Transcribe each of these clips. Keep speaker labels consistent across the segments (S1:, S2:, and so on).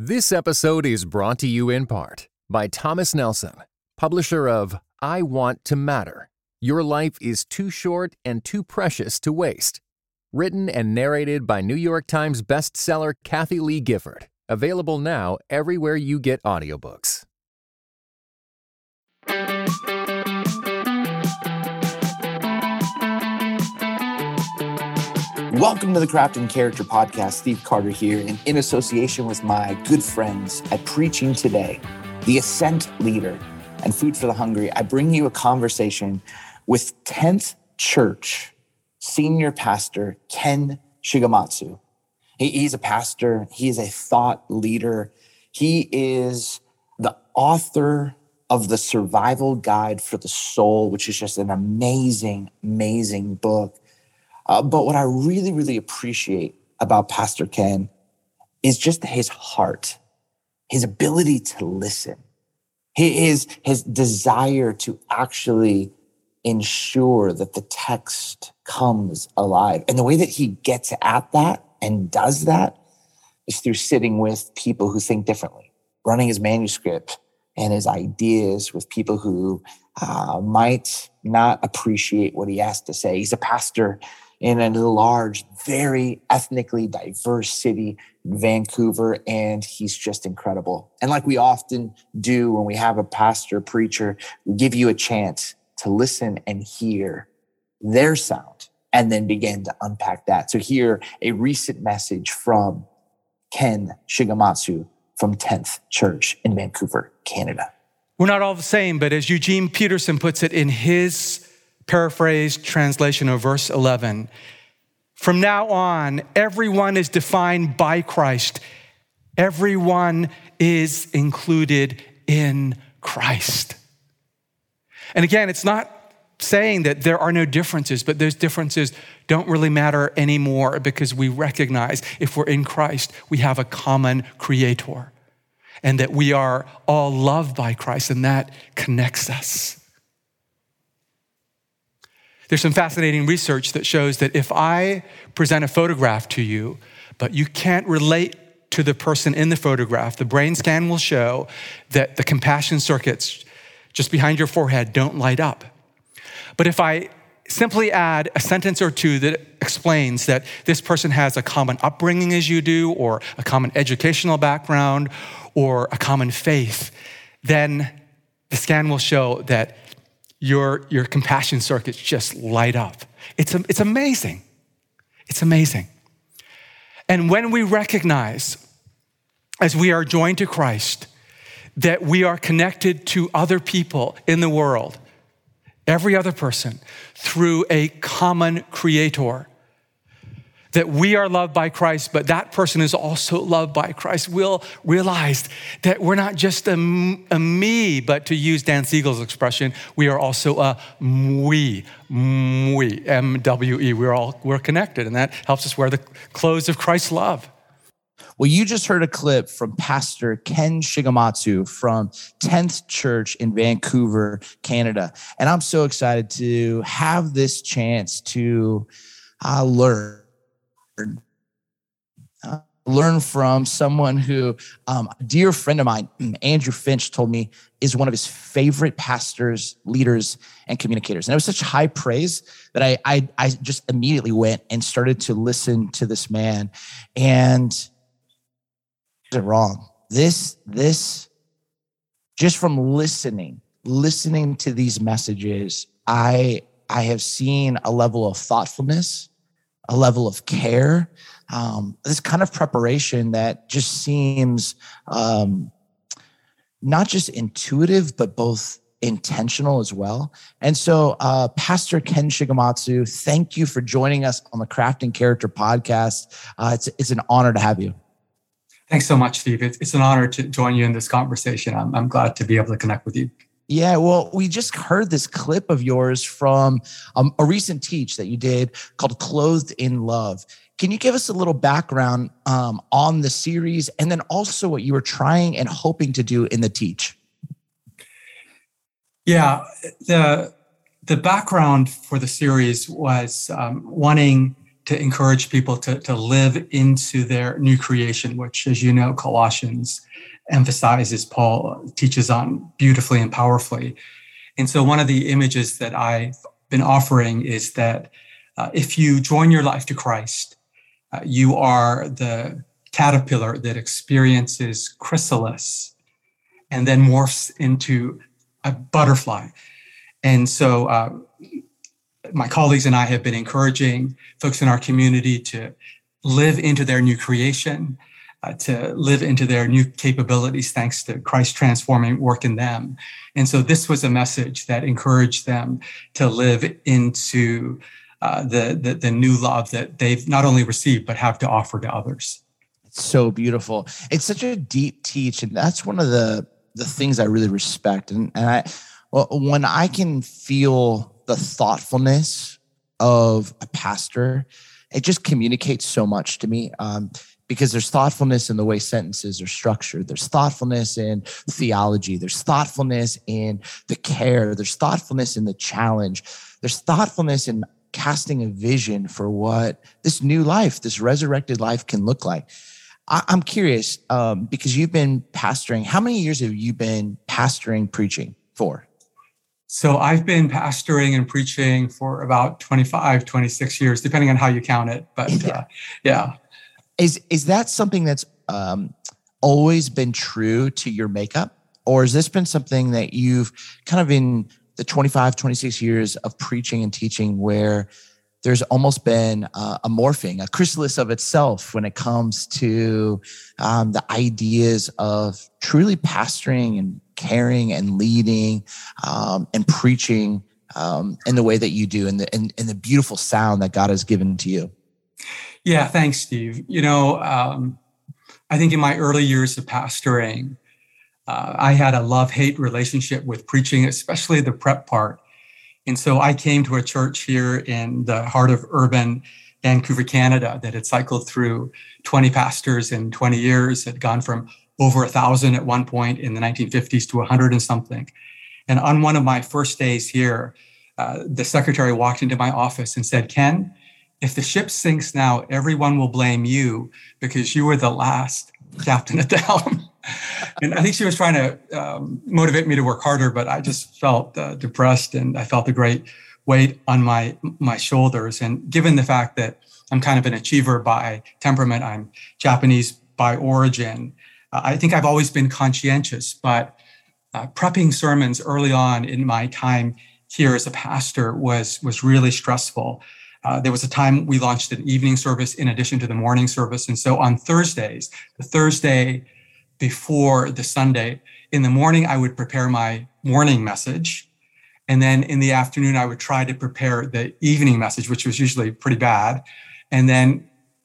S1: This episode is brought to you in part by Thomas Nelson, publisher of I Want to Matter. Your life is too short and too precious to waste. Written and narrated by New York Times bestseller Kathy Lee Gifford. Available now everywhere you get audiobooks.
S2: Welcome to the Crafting Character Podcast. Steve Carter here, and in association with my good friends at Preaching Today, The Ascent Leader, and Food for the Hungry, I bring you a conversation with 10th Church Senior Pastor Ken Shigematsu. He's a pastor. He is a thought leader. He is the author of The Survival Guide for the Soul, which is just an amazing, amazing book. But what I really, really appreciate about Pastor Ken is just his heart, his ability to listen, his desire to actually ensure that the text comes alive. And the way that he gets at that and does that is through sitting with people who think differently, running his manuscript and his ideas with people who might not appreciate what he has to say. He's a pastor in a large, very ethnically diverse city, Vancouver, and he's just incredible. And like we often do when we have a pastor, preacher, we give you a chance to listen and hear their sound and then begin to unpack that. So hear a recent message from Ken Shigematsu from 10th Church in Vancouver, Canada.
S3: We're not all the same, but as Eugene Peterson puts it in his paraphrased translation of verse 11, from now on, everyone is defined by Christ. Everyone is included in Christ. And again, it's not saying that there are no differences, but those differences don't really matter anymore because we recognize if we're in Christ, we have a common creator and that we are all loved by Christ, and that connects us. There's some fascinating research that shows that if I present a photograph to you, but you can't relate to the person in the photograph, the brain scan will show that the compassion circuits just behind your forehead don't light up. But if I simply add a sentence or two that explains that this person has a common upbringing as you do, or a common educational background, or a common faith, then the scan will show that your compassion circuits just light up. It's amazing. It's amazing. And when we recognize, as we are joined to Christ, that we are connected to other people in the world, every other person, through a common creator, that we are loved by Christ, but that person is also loved by Christ, we'll realize that we're not just a me, but to use Dan Siegel's expression, we are also a we, M-W-E. We're connected, and that helps us wear the clothes of Christ's love.
S2: Well, you just heard a clip from Pastor Ken Shigematsu from 10th Church in Vancouver, Canada. And I'm so excited to have this chance to learn from someone who, a dear friend of mine, Andrew Finch, told me is one of his favorite pastors, leaders, and communicators. And it was such high praise that I just immediately went and started to listen to this man. And it wrong. This just from listening to these messages, I have seen a level of thoughtfulness, a level of care, this kind of preparation that just seems not just intuitive, but both intentional as well. And so, Pastor Ken Shigematsu, thank you for joining us on the Crafting Character podcast. It's an honor to have you.
S3: Thanks so much, Steve. It's an honor to join you in this conversation. I'm glad to be able to connect with you.
S2: Yeah, well, we just heard this clip of yours from a recent teach that you did called Clothed in Love. Can you give us a little background on the series and then also what you were trying and hoping to do in the teach?
S3: Yeah, the background for the series was wanting to encourage people to live into their new creation, which, as you know, Colossians emphasizes, Paul teaches on beautifully and powerfully. And so one of the images that I've been offering is that if you join your life to Christ, you are the caterpillar that experiences chrysalis and then morphs into a butterfly. And so my colleagues and I have been encouraging folks in our community to live into their new creation, to live into their new capabilities thanks to Christ's transforming work in them. And so this was a message that encouraged them to live into the new love that they've not only received, but have to offer to others.
S4: It's so beautiful. It's such a deep teach. And that's one of the things I really respect. And when I can feel the thoughtfulness of a pastor, it just communicates so much to me. Because there's thoughtfulness in the way sentences are structured. There's thoughtfulness in theology. There's thoughtfulness in the care. There's thoughtfulness in the challenge. There's thoughtfulness in casting a vision for what this new life, this resurrected life can look like. I'm curious, because you've been pastoring. How many years have you been pastoring, preaching for?
S3: So I've been pastoring and preaching for about 25, 26 years, depending on how you count it. But yeah.
S4: Is that something that's always been true to your makeup? Or has this been something that you've kind of in the 25, 26 years of preaching and teaching where there's almost been a morphing, a chrysalis of itself when it comes to the ideas of truly pastoring and caring and leading and preaching in the way that you do and the beautiful sound that God has given to you?
S3: Yeah, thanks, Steve. I think in my early years of pastoring, I had a love-hate relationship with preaching, especially the prep part. And so I came to a church here in the heart of urban Vancouver, Canada, that had cycled through 20 pastors in 20 years, had gone from over 1,000 at one point in the 1950s to 100 and something. And on one of my first days here, the secretary walked into my office and said, "Ken, if the ship sinks now, everyone will blame you because you were the last captain at the helm." And I think she was trying to motivate me to work harder, but I just felt depressed, and I felt a great weight on my shoulders. And given the fact that I'm kind of an achiever by temperament, I'm Japanese by origin, I think I've always been conscientious, but prepping sermons early on in my time here as a pastor was really stressful. There was a time we launched an evening service in addition to the morning service. And so on Thursdays, the Thursday before the Sunday, in the morning, I would prepare my morning message. And then in the afternoon, I would try to prepare the evening message, which was usually pretty bad. And then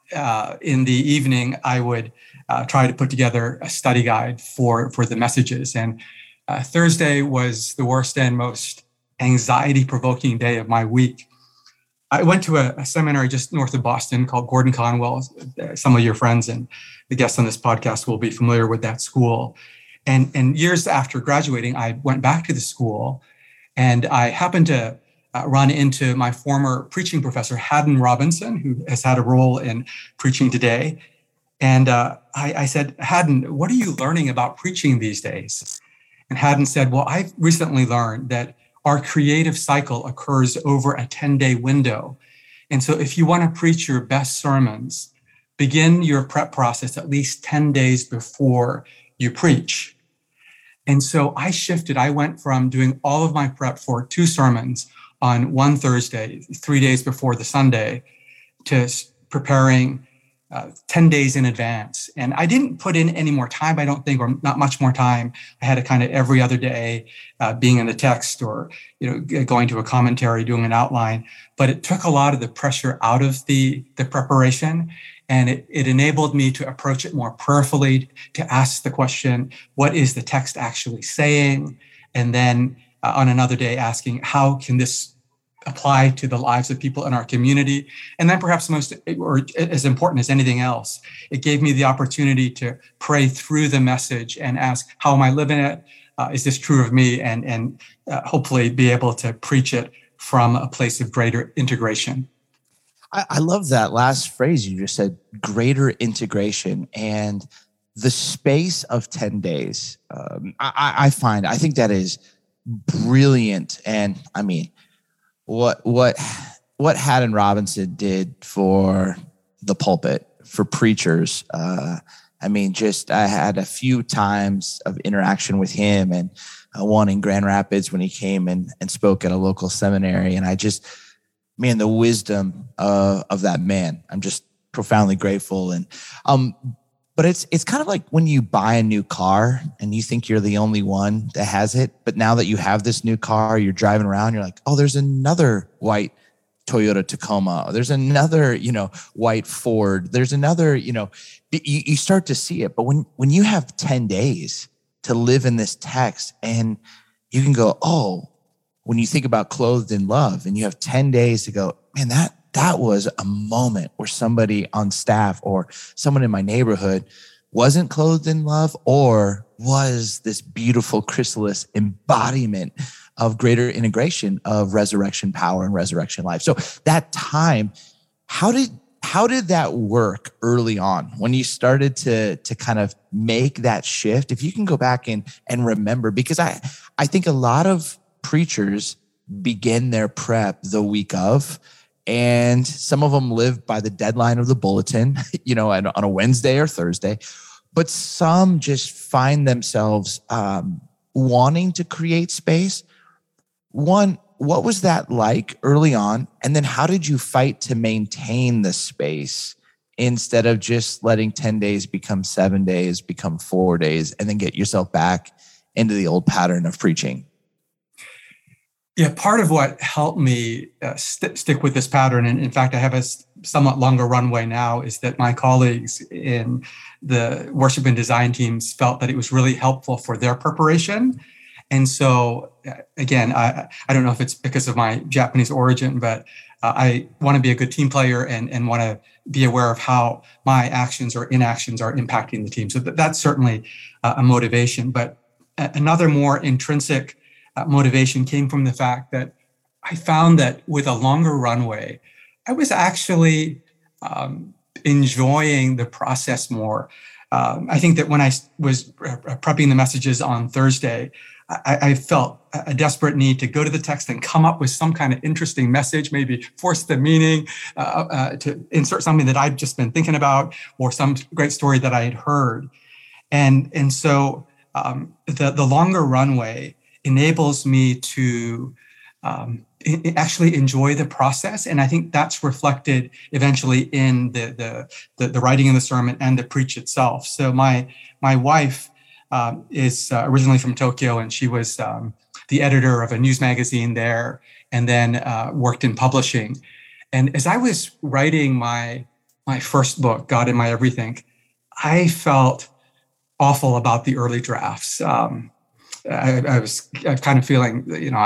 S3: in the evening, I would try to put together a study guide for the messages. And Thursday was the worst and most anxiety-provoking day of my week. I went to a seminary just north of Boston called Gordon Conwell. Some of your friends and the guests on this podcast will be familiar with that school. And years after graduating, I went back to the school, and I happened to run into my former preaching professor, Haddon Robinson, who has had a role in Preaching Today. And I said, "Haddon, what are you learning about preaching these days?" And Haddon said, "Well, I've recently learned that our creative cycle occurs over a 10-day window. And so if you want to preach your best sermons, begin your prep process at least 10 days before you preach." And so I shifted. I went from doing all of my prep for 2 sermons on one Thursday, 3 days before the Sunday, to preparing 10 days in advance. And I didn't put in any more time, I don't think, or not much more time. I had a kind of every other day being in the text or, going to a commentary, doing an outline. But it took a lot of the pressure out of the preparation. And it enabled me to approach it more prayerfully, to ask the question, what is the text actually saying? And then on another day asking, how can this apply to the lives of people in our community? And then perhaps most, or as important as anything else, it gave me the opportunity to pray through the message and ask, how am I living it? Is this true of me? And hopefully be able to preach it from a place of greater integration.
S4: I love that last phrase you just said, greater integration. And the space of 10 days, I think that is brilliant. And I mean, what Haddon Robinson did for the pulpit, for preachers. I mean, I had a few times of interaction with him, and one in Grand Rapids when he came and spoke at a local seminary. And the wisdom of that man, I'm just profoundly grateful. And, but it's kind of like when you buy a new car and you think you're the only one that has it. But now that you have this new car, you're driving around, you're like, oh, there's another white Toyota Tacoma. There's another, white Ford. There's another, you start to see it. But when you have 10 days to live in this text, and you can go, oh, when you think about clothed in love, and you have 10 days to go, man, that was a moment where somebody on staff or someone in my neighborhood wasn't clothed in love, or was this beautiful chrysalis embodiment of greater integration of resurrection power and resurrection life. So that time, how did that work early on when you started to kind of make that shift? If you can go back and remember, because I think a lot of preachers begin their prep the week of, and some of them live by the deadline of the bulletin, on a Wednesday or Thursday, but some just find themselves wanting to create space. One, what was that like early on? And then how did you fight to maintain the space instead of just letting 10 days become 7 days, become 4 days, and then get yourself back into the old pattern of preaching?
S3: Yeah, part of what helped me stick with this pattern, and in fact, I have a somewhat longer runway now, is that my colleagues in the worship and design teams felt that it was really helpful for their preparation. And so, again, I don't know if it's because of my Japanese origin, but I want to be a good team player and want to be aware of how my actions or inactions are impacting the team. So that's certainly a motivation. But another more intrinsic motivation came from the fact that I found that with a longer runway, I was actually enjoying the process more. I think that when I was prepping the messages on Thursday, I felt a desperate need to go to the text and come up with some kind of interesting message, maybe force the meaning, to insert something that I'd just been thinking about, or some great story that I had heard. And so the longer runway enables me to actually enjoy the process. And I think that's reflected eventually in the writing of the sermon and the preach itself. So my wife is originally from Tokyo, and she was the editor of a news magazine there, and then worked in publishing. And as I was writing my first book, God in My Everything, I felt awful about the early drafts. I was kind of feeling,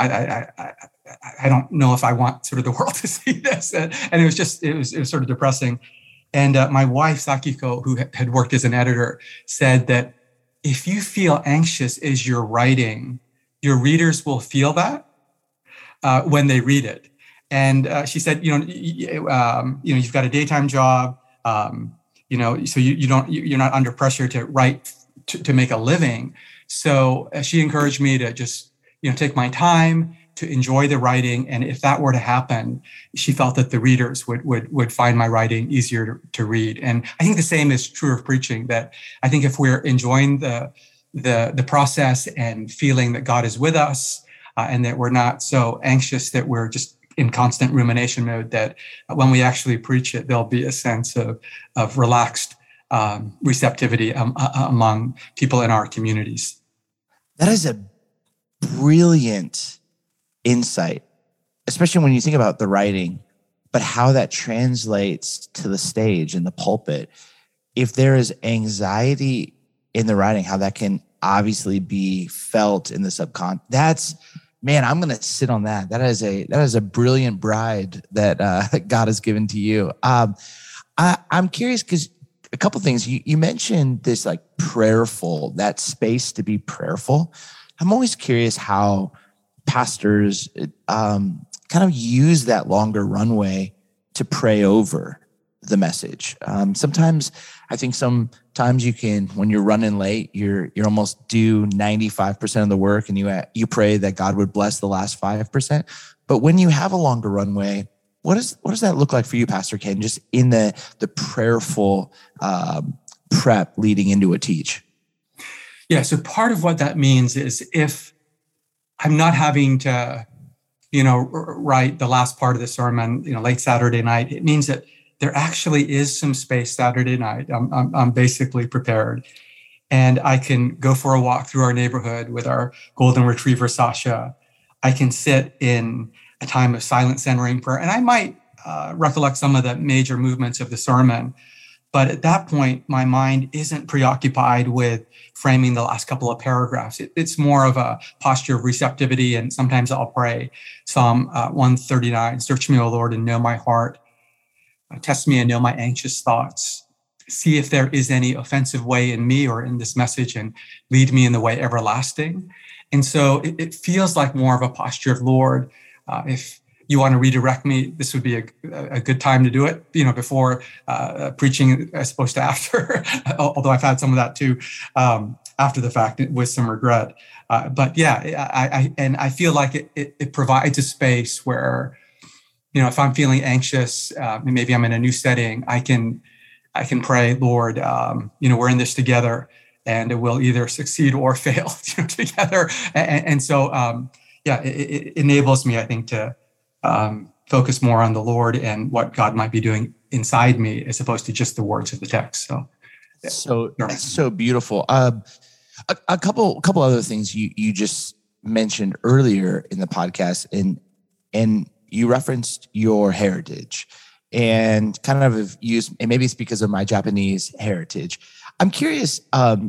S3: I don't know if I want sort of the world to see this, and it was sort of depressing. And my wife Sakiko, who had worked as an editor, said that if you feel anxious as you're writing, your readers will feel that when they read it. And she said, you've got a daytime job, so you're not under pressure to write to make a living. So she encouraged me to just, take my time to enjoy the writing. And if that were to happen, she felt that the readers would find my writing easier to read. And I think the same is true of preaching, that I think if we're enjoying the process and feeling that God is with us, and that we're not so anxious that we're just in constant rumination mode, that when we actually preach it, there'll be a sense of relaxed receptivity among people in our communities.
S4: That is a brilliant insight, especially when you think about the writing, but how that translates to the stage and the pulpit. If there is anxiety in the writing, how that can obviously be felt in the subconscious. I'm going to sit on that. That is a brilliant bride that God has given to you. I'm curious because a couple things. You mentioned this like prayerful, that space to be prayerful. I'm always curious how pastors kind of use that longer runway to pray over the message. Sometimes you can, when you're running late, you're almost do 95% of the work, and you pray that God would bless the last 5%. But when you have a longer runway, what does that look like for you, Pastor Ken, just in the prayerful prep leading into a teach?
S3: Yeah, so part of what that means is if I'm not having to, write the last part of the sermon, late Saturday night, it means that there actually is some space Saturday night. I'm basically prepared. And I can go for a walk through our neighborhood with our golden retriever, Sasha. I can sit in a time of silent centering prayer, and I might recollect some of the major movements of the sermon. But at that point, my mind isn't preoccupied with framing the last couple of paragraphs. It's more of a posture of receptivity. And sometimes I'll pray Psalm 139, search me, O Lord, and know my heart. Test me and know my anxious thoughts. See if there is any offensive way in me or in this message, and lead me in the way everlasting. And so it feels like more of a posture of, Lord, if you want to redirect me, this would be a good time to do it, before preaching as opposed to after, although I've had some of that too, after the fact with some regret. But yeah, I feel like it provides a space where, if I'm feeling anxious, maybe I'm in a new setting, I can pray, Lord, we're in this together, and we'll either succeed or fail together. And so, it enables me, I think, to focus more on the Lord and what God might be doing inside me, as opposed to just the words of the text. So
S4: that's so beautiful. A couple other things you just mentioned earlier in the podcast, and you referenced your heritage, and kind of used, and maybe it's because of my Japanese heritage. I'm curious,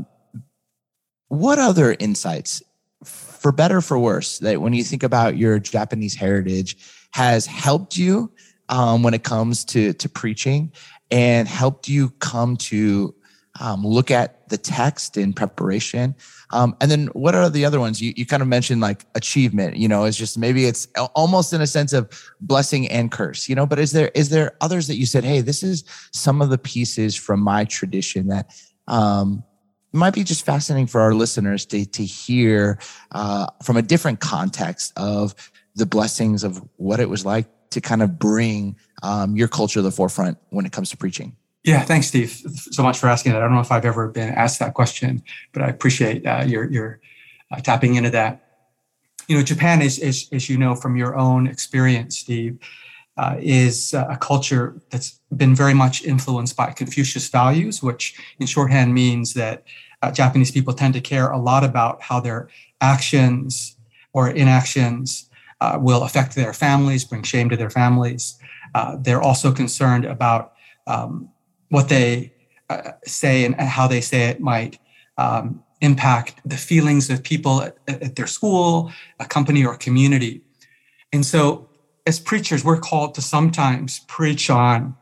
S4: what other insights, for better or for worse, that when you think about your Japanese heritage has helped you when it comes to preaching, and helped you come to look at the text in preparation? And then what are the other ones? You kind of mentioned like achievement, it's just, maybe it's almost in a sense of blessing and curse, but is there others that you said, hey, this is some of the pieces from my tradition that might be just fascinating for our listeners to hear from a different context of the blessings of what it was like to kind of bring your culture to the forefront when it comes to preaching?
S3: Yeah, thanks, Steve, so much for asking that. I don't know if I've ever been asked that question, but I appreciate your tapping into that. Japan is, as you know from your own experience, Steve, is a culture that's been very much influenced by Confucius values, which in shorthand means that Japanese people tend to care a lot about how their actions or inactions will affect their families, bring shame to their families. They're also concerned about what they say and how they say it might impact the feelings of people at their school, a company, or community. And so as preachers, we're called to sometimes preach on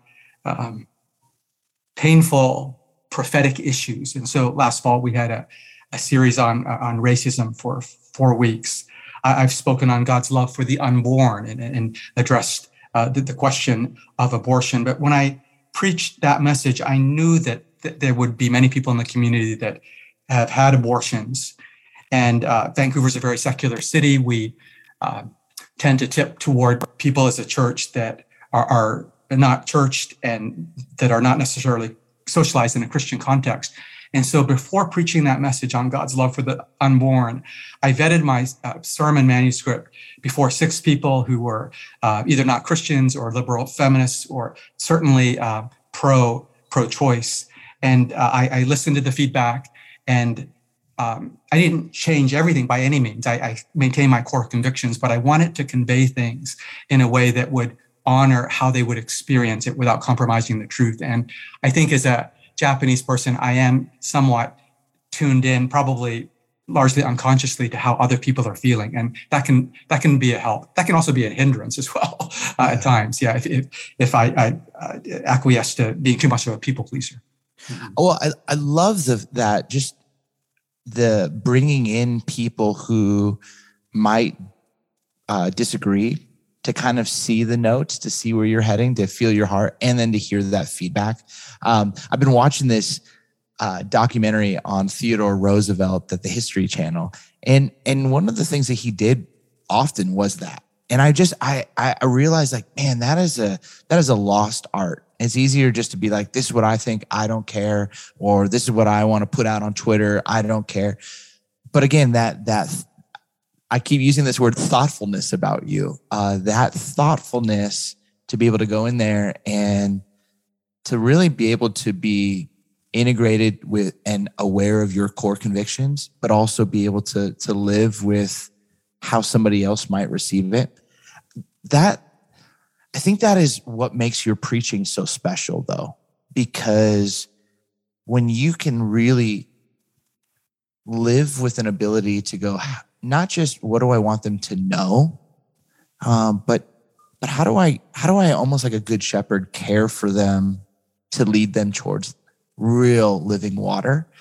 S3: painful prophetic issues. And so last fall, we had a series on racism for 4 weeks. I've spoken on God's love for the unborn and addressed the question of abortion. But when I preached that message, I knew that there would be many people in the community that have had abortions. And Vancouver's a very secular city. We tend to tip toward people as a church that are not churched and that are not necessarily socialized in a Christian context. And so before preaching that message on God's love for the unborn, I vetted my sermon manuscript before 6 people who were either not Christians or liberal feminists or certainly pro-choice. And I listened to the feedback, and I didn't change everything by any means. I maintained my core convictions, but I wanted to convey things in a way that would honor how they would experience it without compromising the truth. And I think as a Japanese person, I am somewhat tuned in, probably largely unconsciously, to how other people are feeling, and that can be a help. That can also be a hindrance as well at times. Yeah, if I acquiesce to being too much of a people pleaser.
S4: Well, I love that just the bringing in people who might disagree to kind of see the notes, to see where you're heading, to feel your heart, and then to hear that feedback. I've been watching this documentary on Theodore Roosevelt at the History Channel. And one of the things that he did often was that. And I realized, like, man, that is a lost art. It's easier just to be like, this is what I think, I don't care, or this is what I want to put out on Twitter, I don't care. But again, that I keep using this word thoughtfulness about you. That thoughtfulness to be able to go in there and to really be able to be integrated with and aware of your core convictions, but also be able to live with how somebody else might receive it. That, I think that is what makes your preaching so special, though, because when you can really live with an ability to go, not just what do I want them to know, but how do I almost like a good shepherd care for them to lead them towards real living water?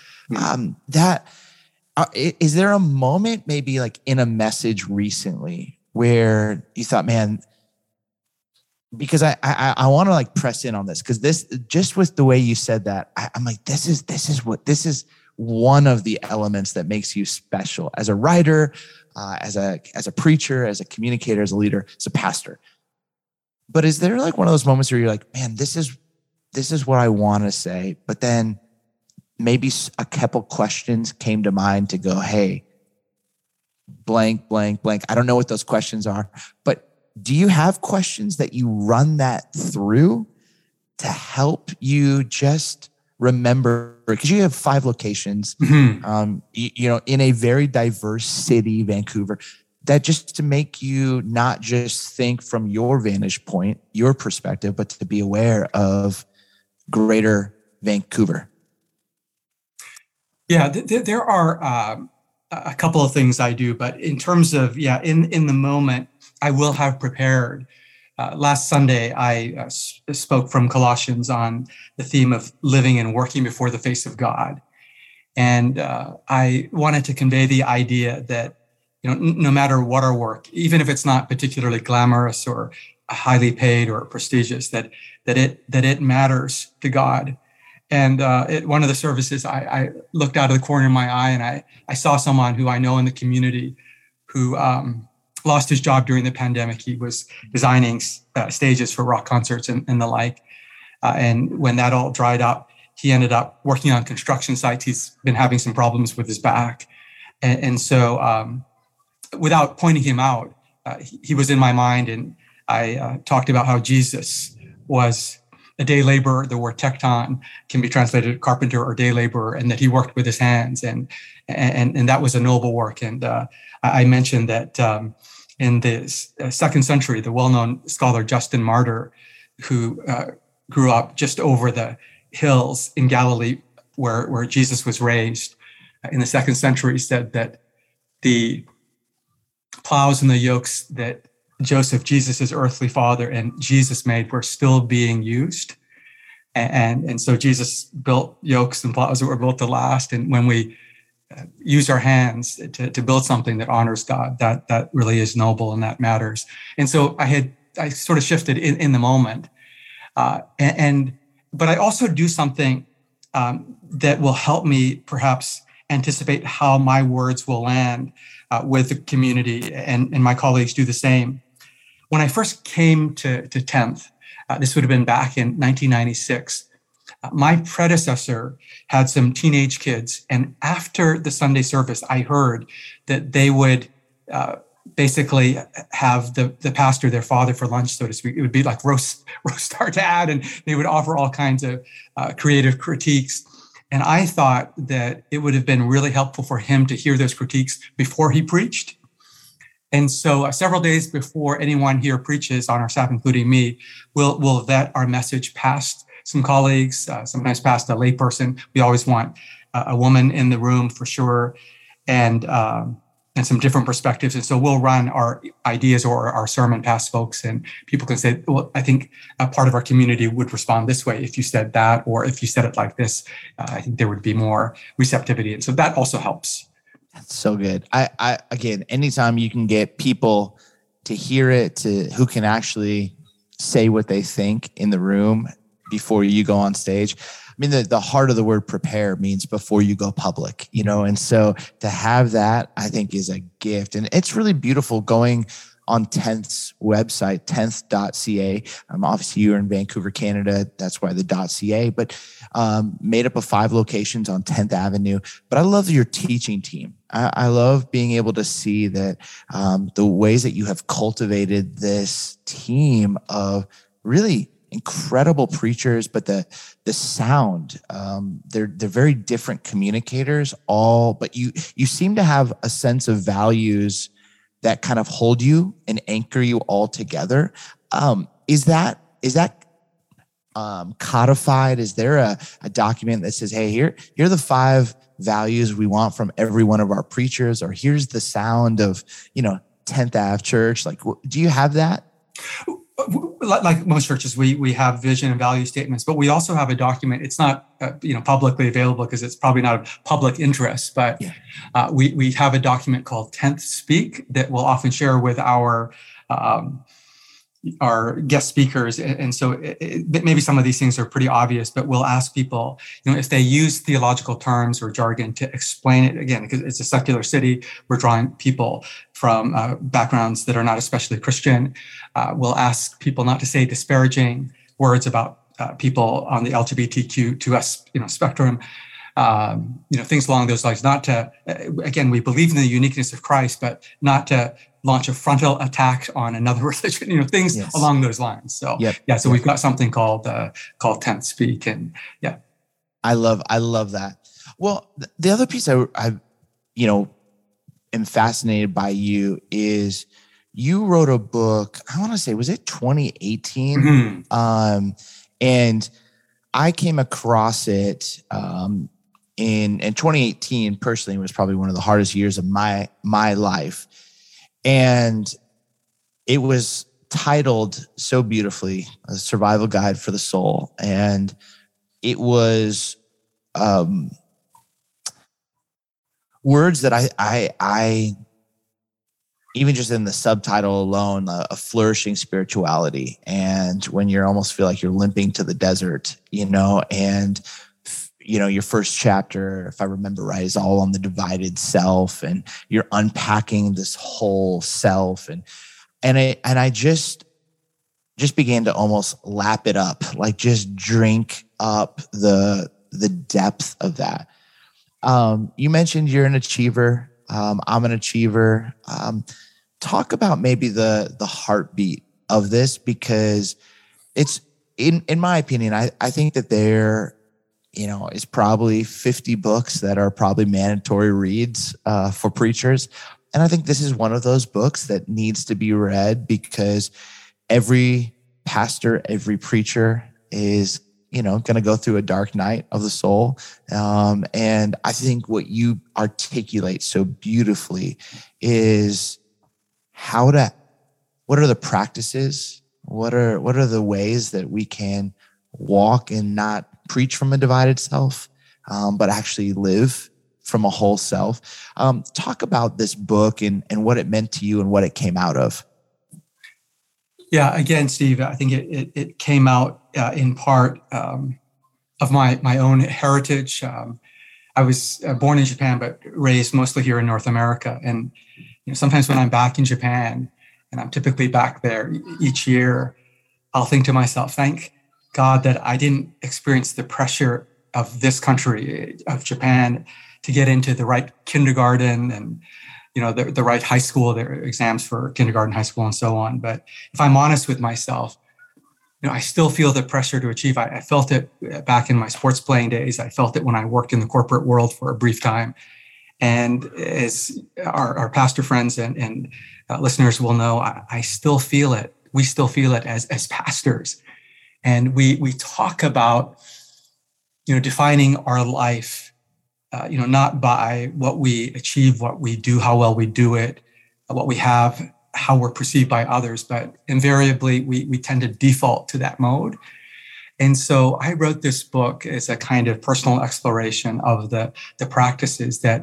S4: Is there a moment maybe like in a message recently where you thought, man, because I want to like press in on this, because this, just with the way you said that, I'm like, this is one of the elements that makes you special as a writer, as a preacher, as a communicator, as a leader, as a pastor. But is there like one of those moments where you're like, man, this is what I want to say, but then maybe a couple questions came to mind to go, hey, blank, blank, blank. I don't know what those questions are, but do you have questions that you run that through to help you just remember? Because you have 5 locations, in a very diverse city, Vancouver, that just to make you not just think from your vantage point, your perspective, but to be aware of greater Vancouver.
S5: Yeah, there are a couple of things I do, but in terms of, in the moment, I will have prepared. Last Sunday, I spoke from Colossians on the theme of living and working before the face of God. And I wanted to convey the idea that, no matter what our work, even if it's not particularly glamorous or highly paid or prestigious, that it matters to God. And at one of the services, I looked out of the corner of my eye and I saw someone who I know in the community who lost his job during the pandemic. He was designing stages for rock concerts and the like. And when that all dried up, he ended up working on construction sites. He's been having some problems with his back. And so without pointing him out, he was in my mind. And I talked about how Jesus was a day laborer. The word tekton can be translated carpenter or day laborer, and that he worked with his hands, and that was a noble work. And I mentioned that in the 2nd century, the well-known scholar Justin Martyr, who grew up just over the hills in Galilee where Jesus was raised in the 2nd century, said that the plows and the yokes that Joseph, Jesus' earthly father, and Jesus made were still being used. And so Jesus built yokes and plows that were built to last. And when we use our hands to build something that honors God, that really is noble and that matters. And so I sort of shifted in the moment. But I also do something that will help me perhaps anticipate how my words will land with the community, and my colleagues do the same. When I first came to 10th, this would have been back in 1996, my predecessor had some teenage kids. And after the Sunday service, I heard that they would basically have the pastor, their father, for lunch, so to speak. It would be like roast our dad, and they would offer all kinds of creative critiques. And I thought that it would have been really helpful for him to hear those critiques before he preached. And so several days before anyone here preaches on our staff, including me, we'll vet our message past some colleagues, sometimes past a layperson. We always want a woman in the room for sure, and some different perspectives. And so we'll run our ideas or our sermon past folks, and people can say, well, I think a part of our community would respond this way if you said that, or if you said it like this, I think there would be more receptivity. And so that also helps.
S4: That's so good. I again, anytime you can get people hear it, to who can actually say what they think in the room before you go on stage. I mean, the heart of the word prepare means before you go public, and so to have that, I think, is a gift. And it's really beautiful going on 10th's website, 10th.ca. Obviously, you're in Vancouver, Canada. That's why the .ca, but made up of 5 locations on 10th Avenue. But I love your teaching team. I love being able to see that the ways that you have cultivated this team of really incredible preachers, but the sound, they're very different communicators, but you seem to have a sense of values that kind of hold you and anchor you all together. Is that codified? Is there a document that says, hey, here are the 5 values we want from every one of our preachers, or here's the sound of, 10th Ave Church? Like, do you have that?
S5: Like most churches, we have vision and value statements, but we also have a document. It's not publicly available because it's probably not of public interest, but we have a document called 10th Speak that we'll often share with our guest speakers. And so maybe some of these things are pretty obvious, but we'll ask people, if they use theological terms or jargon to explain it, again, because it's a secular city, we're drawing people from backgrounds that are not especially Christian. We'll ask people not to say disparaging words about people on the LGBTQ2S spectrum. Things along those lines, not to, again, we believe in the uniqueness of Christ, but not to launch a frontal attack on another religion, things along those lines. So, so we've got something called 10th Speak. And
S4: I love that. Well, the other piece I am fascinated by you is you wrote a book, I want to say, was it 2018? Mm-hmm. And I came across it, in 2018, personally, was probably one of the hardest years of my life. And it was titled so beautifully, A Survival Guide for the Soul. And it was words that I even just in the subtitle alone, a flourishing spirituality. And when you almost feel like you're limping to the desert, and your first chapter, if I remember right, is all on the divided self, and you're unpacking this whole self, and I just began to almost lap it up, like just drink up the depth of that. You mentioned you're an achiever. I'm an achiever. Talk about maybe the heartbeat of this, because it's in my opinion, I think that there is probably 50 books that are probably mandatory reads for preachers. And I think this is one of those books that needs to be read, because every pastor, every preacher is, going to go through a dark night of the soul. And I think what you articulate so beautifully is what are the practices? What are the ways that we can walk and not preach from a divided self, but actually live from a whole self? Talk about this book and what it meant to you and what it came out of.
S5: Yeah, again, Steve, I think it came out in part of my own heritage. I was born in Japan, but raised mostly here in North America. And sometimes when I'm back in Japan, and I'm typically back there each year, I'll think to myself, thank God that I didn't experience the pressure of this country, of Japan, to get into the right kindergarten and the right high school, their exams for kindergarten, high school, and so on. But if I'm honest with myself, I still feel the pressure to achieve. I felt it back in my sports playing days. I felt it when I worked in the corporate world for a brief time. And as our pastor friends and listeners will know, I still feel it. We still feel it as pastors. And we talk about, defining our life, not by what we achieve, what we do, how well we do it, what we have, how we're perceived by others, but invariably we tend to default to that mode. And so I wrote this book as a kind of personal exploration of the practices that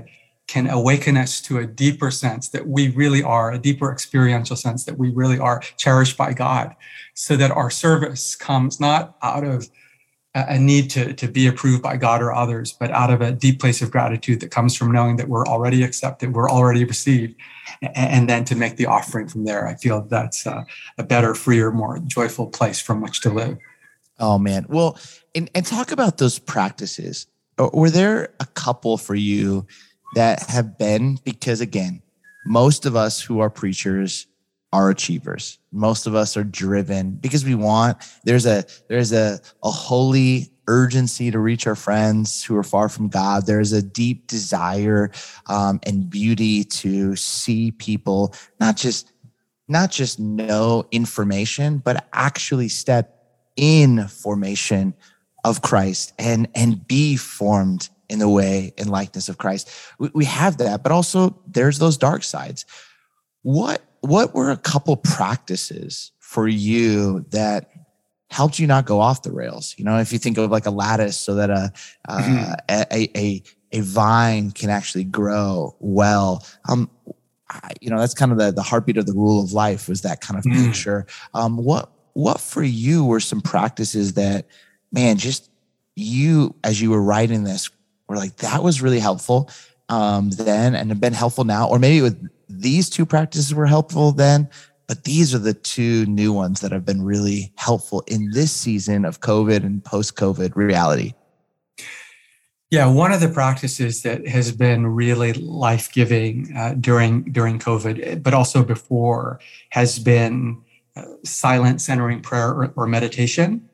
S5: can awaken us to a deeper sense that we really are, a deeper experiential sense that we really are cherished by God, so that our service comes not out of a need to be approved by God or others, but out of a deep place of gratitude that comes from knowing that we're already accepted, we're already received, and then to make the offering from there. I feel that's a better, freer, more joyful place from which to live.
S4: Oh, man. Well, and talk about those practices. Were there a couple for you that have been, because again, most of us who are preachers are achievers. Most of us are driven because there's a holy urgency to reach our friends who are far from God. There's a deep desire and beauty to see people not just know information, but actually step in formation of Christ and be formed in the way and likeness of Christ. We have that, but also there's those dark sides. What were a couple practices for you that helped you not go off the rails? You know, if you think of like a lattice so that a vine can actually grow well, that's kind of the heartbeat of the rule of life, was that kind of picture. What for you were some practices that, man, just you, as you were writing this, were like, that was really helpful then and have been helpful now? Or maybe with these two practices were helpful then, but these are the two new ones that have been really helpful in this season of COVID and post-COVID reality.
S5: Yeah, one of the practices that has been really life-giving during COVID, but also before, has been silent centering prayer or meditation.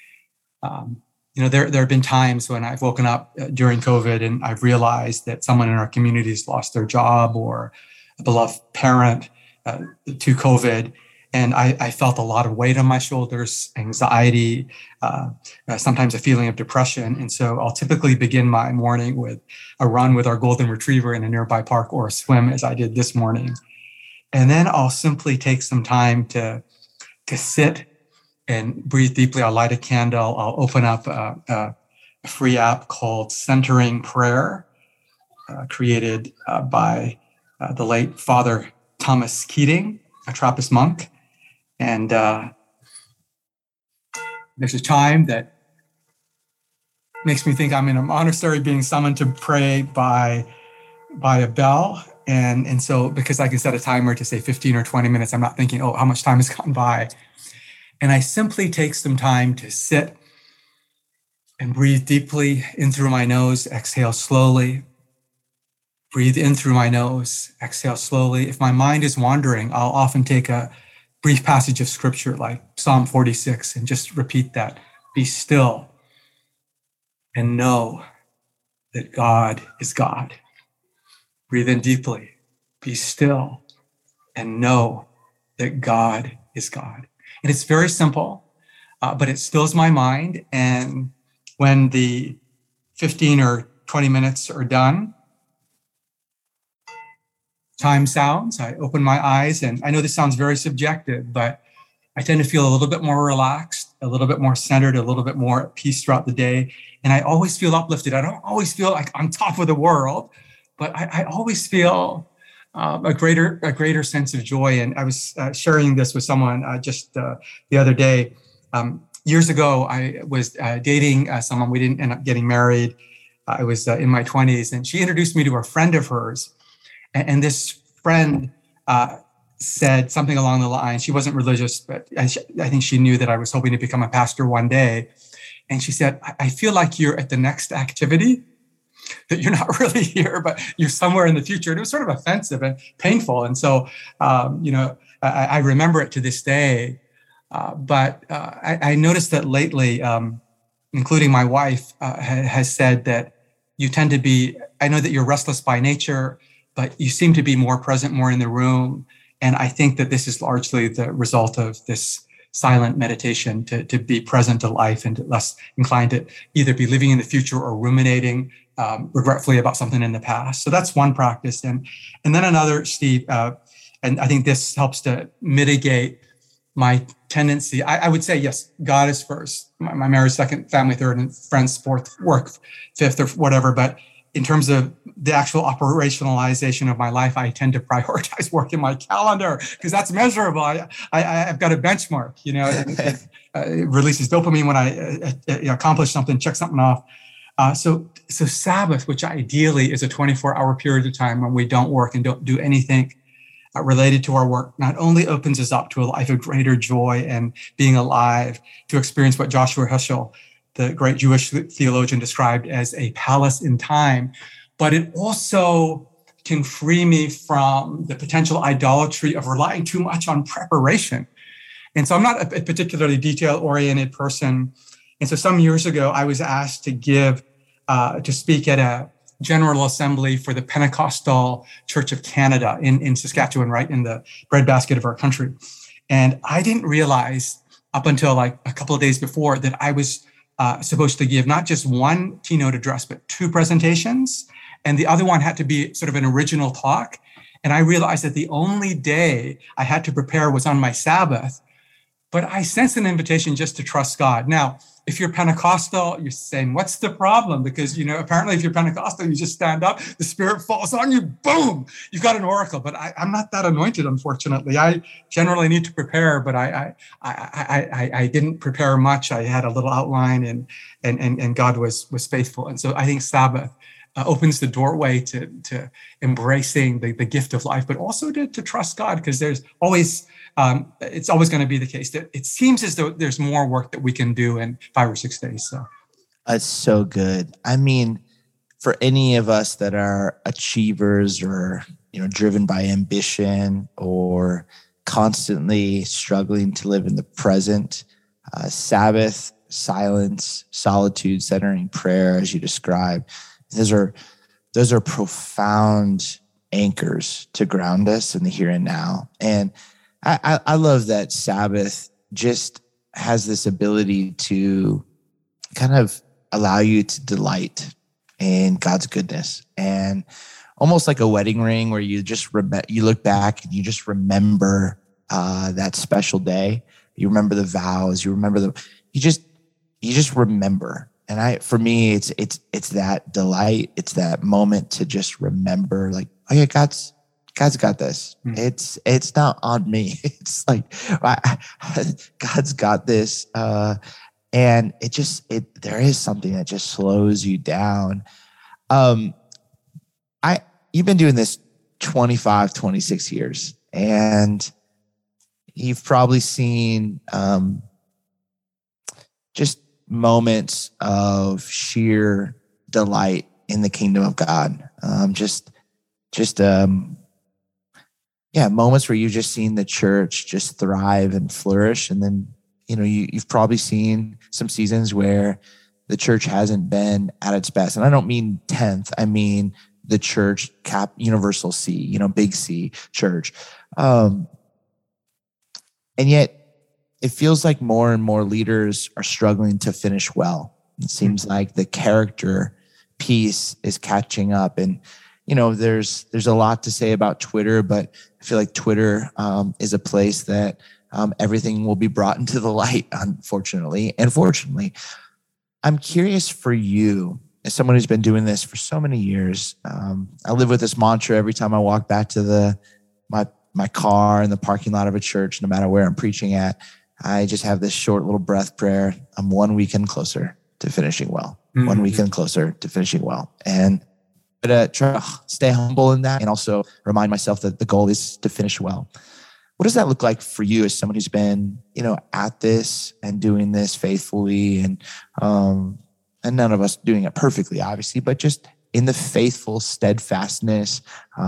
S5: There have been times when I've woken up during COVID and I've realized that someone in our community has lost their job, or a beloved parent to COVID. And I felt a lot of weight on my shoulders, anxiety, sometimes a feeling of depression. And so I'll typically begin my morning with a run with our golden retriever in a nearby park, or a swim, as I did this morning. And then I'll simply take some time to sit and breathe deeply. I'll light a candle. I'll open up a free app called Centering Prayer, created by the late Father Thomas Keating, a Trappist monk. And there's a chime that makes me think I'm in a monastery being summoned to pray by a bell. And so, because I can set a timer to say 15 or 20 minutes, I'm not thinking, how much time has gone by. And I simply take some time to sit and breathe deeply in through my nose, exhale slowly. Breathe in through my nose, exhale slowly. If my mind is wandering, I'll often take a brief passage of scripture like Psalm 46 and just repeat that. Be still and know that God is God. Breathe in deeply. Be still and know that God is God. And it's very simple, but it stills my mind. And when the 15 or 20 minutes are done, time sounds, I open my eyes, and I know this sounds very subjective, but I tend to feel a little bit more relaxed, a little bit more centered, a little bit more at peace throughout the day. And I always feel uplifted. I don't always feel like on top of the world, but I always feel a greater sense of joy. And I was sharing this with someone just the other day. Years ago, I was dating someone. We didn't end up getting married. I was in my 20s, and she introduced me to a friend of hers. And this friend said something along the line. She wasn't religious, but I think she knew that I was hoping to become a pastor one day. And she said, I feel like you're at the next activity, that you're not really here, but you're somewhere in the future. And it was sort of offensive and painful. And so, I remember it to this day. But I noticed that lately, including my wife, has said that you tend to be, I know that you're restless by nature, but you seem to be more present, more in the room. And I think that this is largely the result of this silent meditation, to be present to life and to less inclined to either be living in the future or ruminating regretfully about something in the past. So that's one practice. And then another, Steve, and I think this helps to mitigate my tendency. I would say, yes, God is first, my marriage second, family third, and friends fourth, work fifth, or whatever. But in terms of the actual operationalization of my life, I tend to prioritize work in my calendar because that's measurable. I've got a benchmark, it releases dopamine when I accomplish something, check something off. So Sabbath, which ideally is a 24-hour period of time when we don't work and don't do anything related to our work, not only opens us up to a life of greater joy and being alive, to experience what Joshua Heschel, the great Jewish theologian, described as a palace in time, but it also can free me from the potential idolatry of relying too much on preparation. And so I'm not a particularly detail-oriented person. And so some years ago, I was asked to speak at a General Assembly for the Pentecostal Church of Canada in Saskatchewan, right in the breadbasket of our country. And I didn't realize up until like a couple of days before that I was supposed to give not just one keynote address, but 2 presentations. And the other one had to be sort of an original talk. And I realized that the only day I had to prepare was on my Sabbath. But I sensed an invitation just to trust God. Now, if you're Pentecostal, you're saying, what's the problem? Because, apparently if you're Pentecostal, you just stand up, the Spirit falls on you, boom, you've got an oracle. But I'm not that anointed, unfortunately. I generally need to prepare, but I didn't prepare much. I had a little outline and God was faithful. And so I think Sabbath opens the doorway to embracing the gift of life, but also to trust God, because there's always... it's always going to be the case that it seems as though there's more work that we can do in 5 or 6 days. So
S4: that's so good. I mean, for any of us that are achievers or, driven by ambition or constantly struggling to live in the present, Sabbath, silence, solitude, centering prayer, as you described, those are profound anchors to ground us in the here and now. And I love that Sabbath just has this ability to kind of allow you to delight in God's goodness, and almost like a wedding ring where you just you look back and you just remember that special day. You remember the vows. You remember you just remember. And for me, it's that delight. It's that moment to just remember, like, oh yeah, God's got this. It's not on me. It's like God's got this, and there is something that just slows you down. You've been doing this 25, 26 years, and you've probably seen just moments of sheer delight in the kingdom of God. Moments where you've just seen the church just thrive and flourish. And then, you've probably seen some seasons where the church hasn't been at its best. And I don't mean 10th. I mean the church, universal C, big C church. And yet it feels like more and more leaders are struggling to finish well. It seems like the character piece is catching up. And there's a lot to say about Twitter, but I feel like Twitter is a place that everything will be brought into the light, unfortunately and fortunately. I'm curious for you, as someone who's been doing this for so many years. I live with this mantra every time I walk back to my car in the parking lot of a church, no matter where I'm preaching at. I just have this short little breath prayer. I'm one weekend closer to finishing well. Mm-hmm. One weekend closer to finishing well. And but try to stay humble in that, and also remind myself that the goal is to finish well. What does that look like for you as someone who's been, at this and doing this faithfully, and none of us doing it perfectly, obviously, but just in the faithful steadfastness?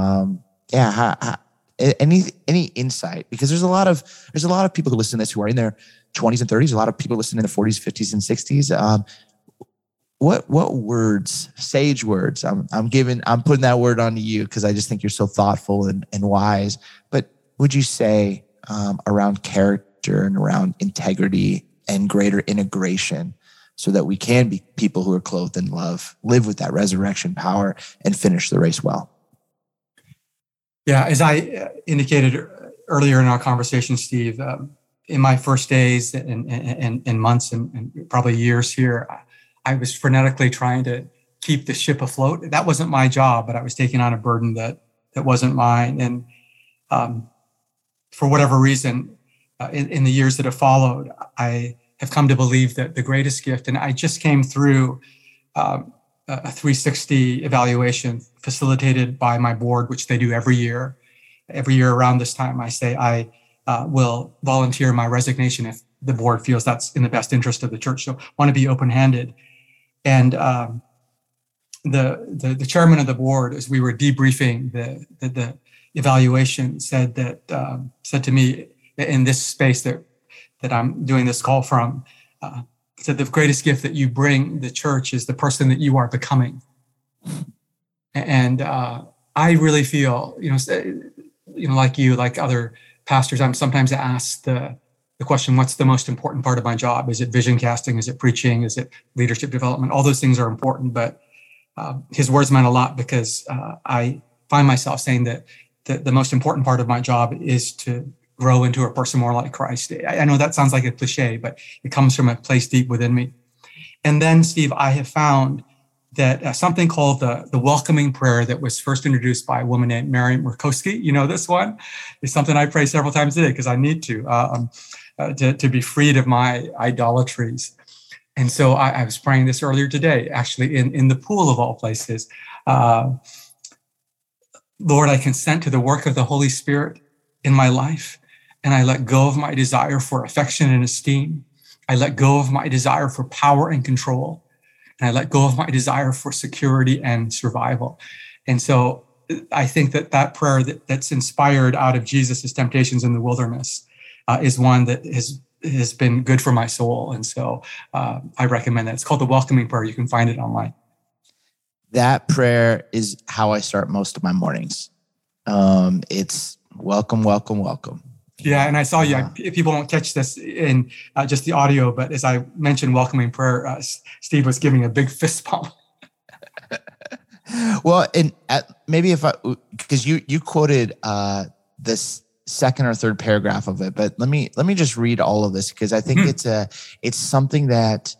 S4: Any insight? Because there's a lot of people who listen to this who are in their 20s and 30s. A lot of people listening in the 40s, 50s, and 60s. What words, sage words? I'm putting that word onto you because I just think you're so thoughtful and wise. But would you say around character and around integrity and greater integration, so that we can be people who are clothed in love, live with that resurrection power, and finish the race well?
S5: Yeah, as I indicated earlier in our conversation, Steve, in my first days and months and probably years here, I was frenetically trying to keep the ship afloat. That wasn't my job, but I was taking on a burden that wasn't mine. And for whatever reason, in the years that have followed, I have come to believe that the greatest gift, and I just came through a 360 evaluation facilitated by my board, which they do every year. Every year around this time, I say I will volunteer my resignation if the board feels that's in the best interest of the church. So I want to be open-handed. And the chairman of the board, as we were debriefing the evaluation, said to me in this space that I'm doing this call from, said the greatest gift that you bring the church is the person that you are becoming. And I really feel, like you, like other pastors, I'm sometimes asked the question, what's the most important part of my job? Is it vision casting? Is it preaching? Is it leadership development? All those things are important, but his words meant a lot, because I find myself saying that the most important part of my job is to grow into a person more like Christ. I know that sounds like a cliche, but it comes from a place deep within me. And then, Steve, I have found that something called the welcoming prayer that was first introduced by a woman named Mary Murkowski, this one, is something I pray several times a day because I need to be freed of my idolatries. And so I was praying this earlier today, actually in the pool of all places. Lord, I consent to the work of the Holy Spirit in my life, and I let go of my desire for affection and esteem. I let go of my desire for power and control, and I let go of my desire for security and survival. And so I think that prayer that's inspired out of Jesus' temptations in the wilderness is one that has been good for my soul. And so I recommend that. It's called the Welcoming Prayer. You can find it online.
S4: That prayer is how I start most of my mornings. It's welcome, welcome, welcome.
S5: Yeah, and I saw you. People won't catch this in just the audio, but as I mentioned welcoming prayer, Steve was giving a big fist pump.
S4: Well, and maybe because you quoted this second or third paragraph of it, but let me just read all of this, because I think it's something that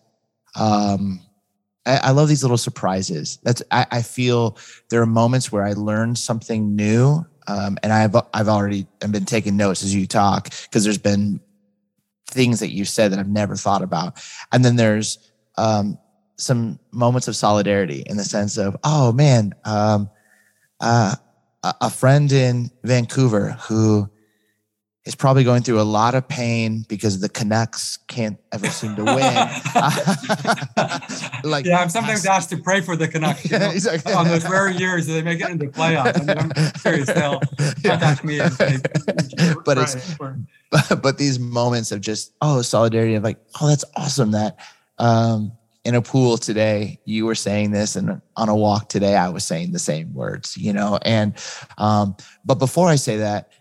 S4: I love these little surprises. I feel there are moments where I learn something new. And I've already been taking notes as you talk, because there's been things that you said that I've never thought about. And then there's some moments of solidarity in the sense of, oh man, a friend in Vancouver who is probably going through a lot of pain because the Canucks can't ever seem to win.
S5: I'm sometimes asked to pray for the Canucks exactly. On those rare years that they make it into playoffs. I mean, I'm serious. They'll contact me and say,
S4: but these moments of just solidarity of that's awesome that in a pool today you were saying this, and on a walk today I was saying the same words. And but before I say that,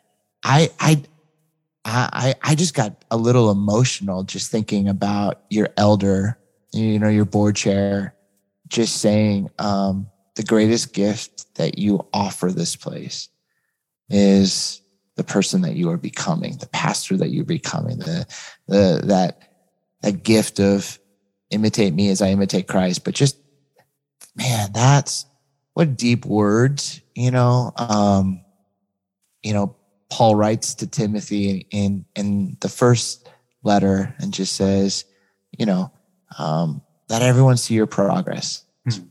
S4: I just got a little emotional just thinking about your elder, your board chair, just saying the greatest gift that you offer this place is the person that you are becoming, the pastor that you're becoming, that gift of imitate me as I imitate Christ. But just, man, that's what deep words, Paul writes to Timothy in the first letter and just says, let everyone see your progress.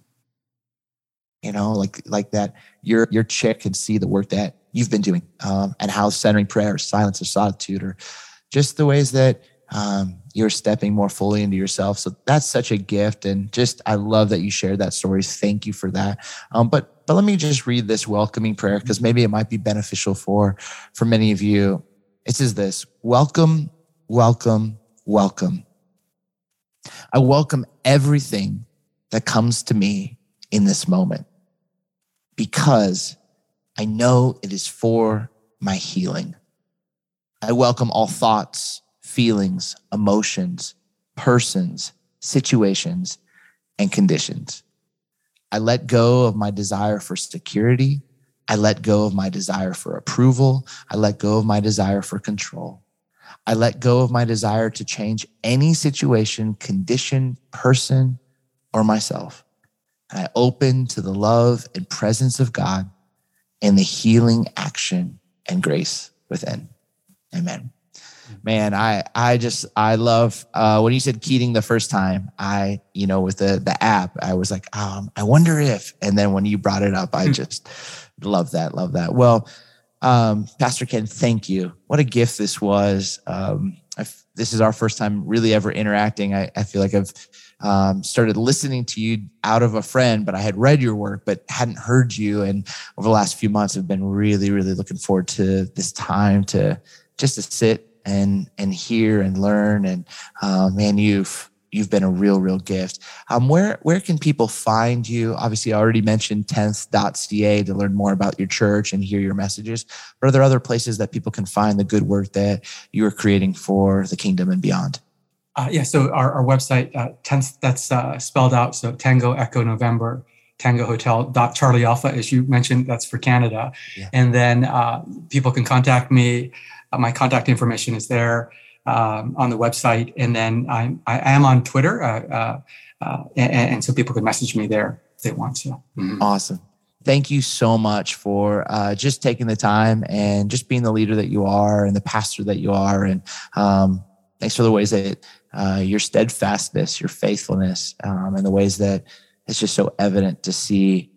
S4: Mm-hmm. Like that your chick can see the work that you've been doing, and how centering prayer, silence of solitude, or just the ways that you're stepping more fully into yourself. So that's such a gift. And just, I love that you shared that story. Thank you for that. But let me just read this welcoming prayer, because maybe it might be beneficial for many of you. It says this: welcome, welcome, welcome. I welcome everything that comes to me in this moment, because I know it is for my healing. I welcome all thoughts, feelings, emotions, persons, situations, and conditions. I let go of my desire for security. I let go of my desire for approval. I let go of my desire for control. I let go of my desire to change any situation, condition, person, or myself. I open to the love and presence of God and the healing action and grace within. Amen. Man, I love when you said Keating the first time, with the app, I was like, I wonder if, and then when you brought it up, I just love that. Well, Pastor Ken, thank you. What a gift this was. This is our first time really ever interacting. I feel like I've started listening to you out of a friend, but I had read your work, but hadn't heard you. And over the last few months, I've been really, really looking forward to this time to sit and hear and learn. And man, you've been a real gift. Where can people find you? Obviously, I already mentioned 10th.ca to learn more about your church and hear your messages. But are there other places that people can find the good work that you are creating for the kingdom and beyond?
S5: So our website, 10th, that's spelled out. So Tango Echo November, Tango Hotel, Charlie Alpha, as you mentioned, that's for Canada. Yeah. And then people can contact me. My contact information is there on the website. And then I am on Twitter. And so people can message me there if they want to. Mm-hmm.
S4: Awesome. Thank you so much for just taking the time and just being the leader that you are and the pastor that you are. And thanks for the ways that your steadfastness, your faithfulness, and the ways that it's just so evident to see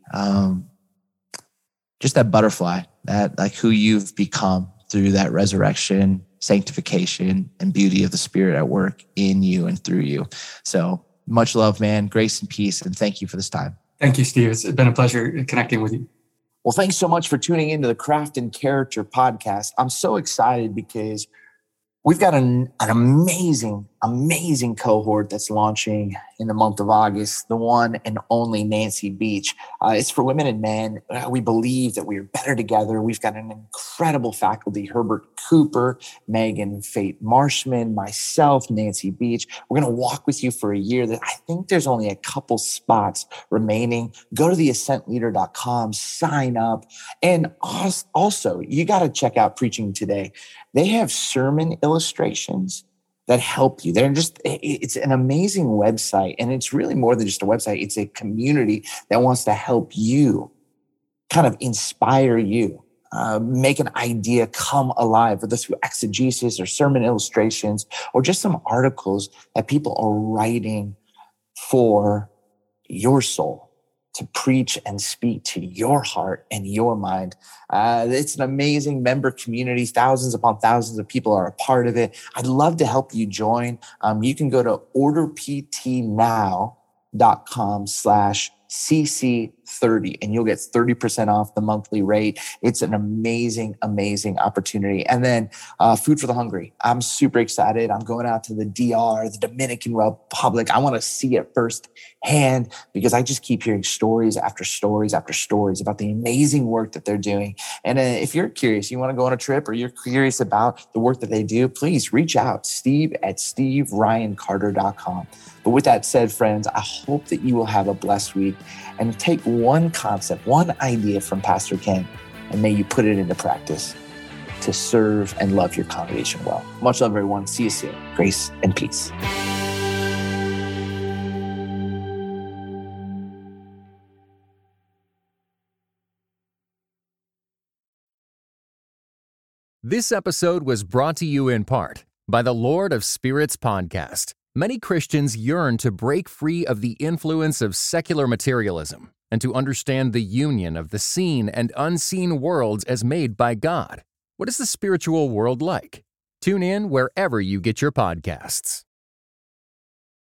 S4: just that butterfly, that like who you've become through that resurrection, sanctification, and beauty of the Spirit at work in you and through you. So much love, man. Grace and peace. And thank you for this time.
S5: Thank you, Steve. It's been a pleasure connecting with you.
S2: Well, thanks so much for tuning into the Craft and Character podcast. I'm so excited because we've got an amazing cohort that's launching in the month of August, the one and only Nancy Beach. It's for women and men. We believe that we are better together. We've got an incredible faculty, Herbert Cooper, Megan Fate Marshman, myself, Nancy Beach. We're going to walk with you for a year. I think there's only a couple spots remaining. Go to theascentleader.com, sign up. And also, you got to check out Preaching Today. They have sermon illustrations that help you. It's an amazing website. And it's really more than just a website. It's a community that wants to help you, kind of inspire you, make an idea come alive, whether through exegesis or sermon illustrations, or just some articles that people are writing for your soul, to preach and speak to your heart and your mind. It's an amazing member community. Thousands upon thousands of people are a part of it. I'd love to help you join. You can go to orderptnow.com/CC30 and you'll get 30% off the monthly rate. It's an amazing opportunity. And then Food for the Hungry. I'm super excited. I'm going out to the DR, the Dominican Republic. I want to see it firsthand because I just keep hearing stories after stories after stories about the amazing work that they're doing. And if you're curious, you want to go on a trip or you're curious about the work that they do, please reach out, steve@steveryancarter.com. But with that said, friends, I hope that you will have a blessed week and take one concept, one idea from Pastor Ken, and may you put it into practice to serve and love your congregation well. Much love, everyone. See you soon. Grace and peace.
S1: This episode was brought to you in part by the Lord of Spirits podcast. Many Christians yearn to break free of the influence of secular materialism and to understand the union of the seen and unseen worlds as made by God. What is the spiritual world like? Tune in wherever you get your podcasts.